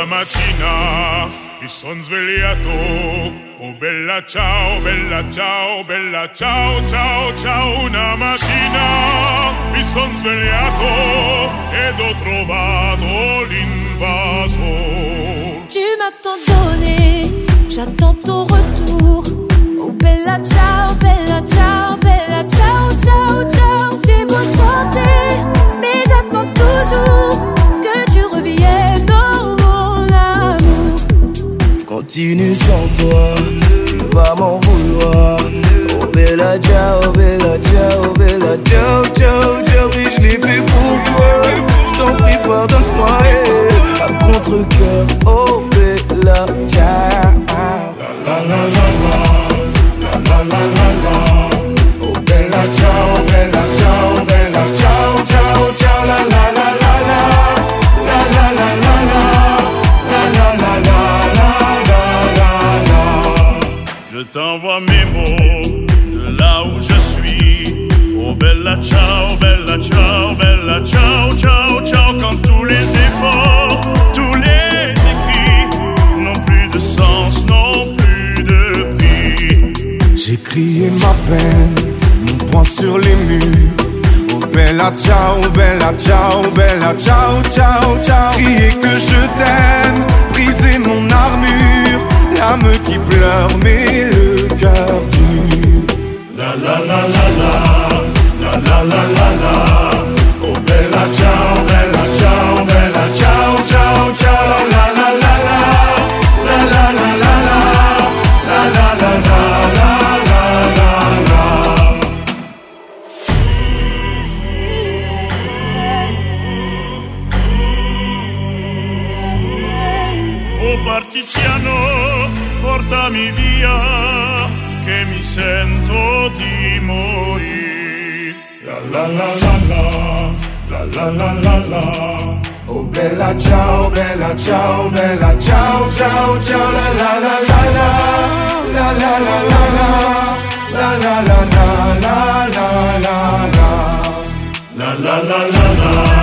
mattina mi son svegliato. Oh bella ciao, bella ciao, bella ciao, ciao, ciao. Una mattina mi son svegliato ed ho trovato l'invaso. Tu m'as tant donné, j'attends ton retour. Oh bella ciao, bella ciao, bella ciao, ciao, ciao. J'ai beau chanter, mais j'attends toujours que tu reviennes, oh mon amour. Continue sans toi, tu vas m'en vouloir. Oh bella ciao, bella ciao, bella ciao, ciao, ciao. Oui, je l'ai fait pour toi, je t'en prie pardonne-moi. À contre-cœur, oh bella ciao. La la la la la, la la la la. Oh bella ciao, bella ciao, bella ciao, ciao, ciao. La la la la la, la la la la la, la la la la la. Je t'envoie mes mots de là où je suis. Oh bella ciao, bella ciao, bella ciao, ciao, ciao. Quand tous les efforts, tous les écrits n'ont plus de sens, n'ont plus de prix. J'ai crié ma peine, mon poing sur les murs. Oh bella ciao, bella ciao, bella ciao, ciao, ciao. Crier que je t'aime, briser mon armure. L'âme qui pleure mais le cœur dur. La la la la la, la la la la la. Oh bella ciao, bella ciao, bella ciao, ciao, ciao. La la la la, la la la la la, la la la la la la. Oh partigiano, portami via, che mi sento di morire. La la la la, la la la la la. Oh bella ciao, bella ciao, bella ciao, ciao, ciao. La la la la la, la la la la la, la la la la la la la la la la la la.